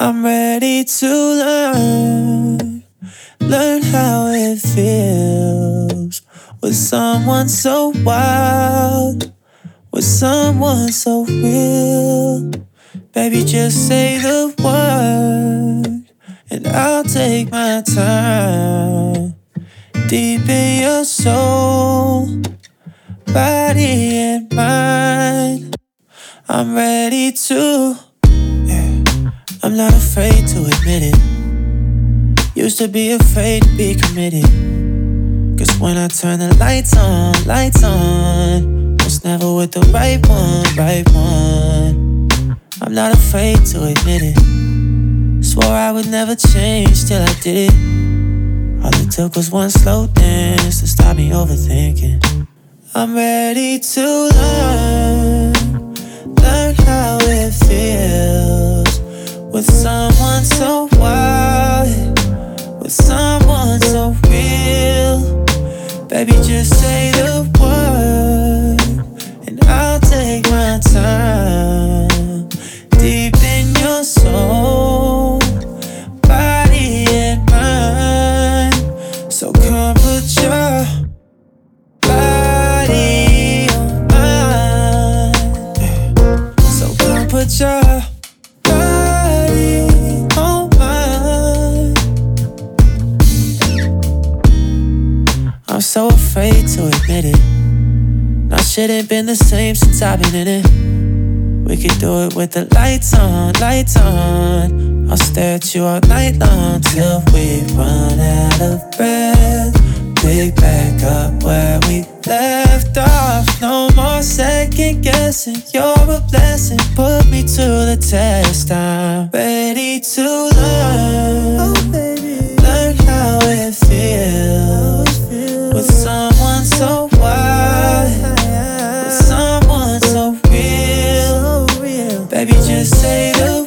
I'm ready to learn how it feels with someone so wild, with someone so real. Baby, just say the word and I'll take my time. Deep in your soul, body and mind, I'm ready to, I'm not afraid to admit it. Used to be afraid to be committed, 'cause when I turn the lights on, was never with the right one. I'm not afraid to admit it. Swore I would never change till I did it. All it took was one slow dance to stop me overthinking. I'm ready to learn how it feels with someone so wild, with someone so real. Baby, just say the word and I'll take my time. Deep in your soul, body and mind. So come put your body on mine. So come put your body on mine. I'm so afraid to admit it. Now shit ain't been the same since I've been in it. We could do it with the lights on. I'll stare at you all night long till we run out of breath. Pick back up where we left off. No more second guessing. You're a blessing. Put me to the test. I'm ready to learn how it feels with someone so wild, with someone so real. Baby, just say the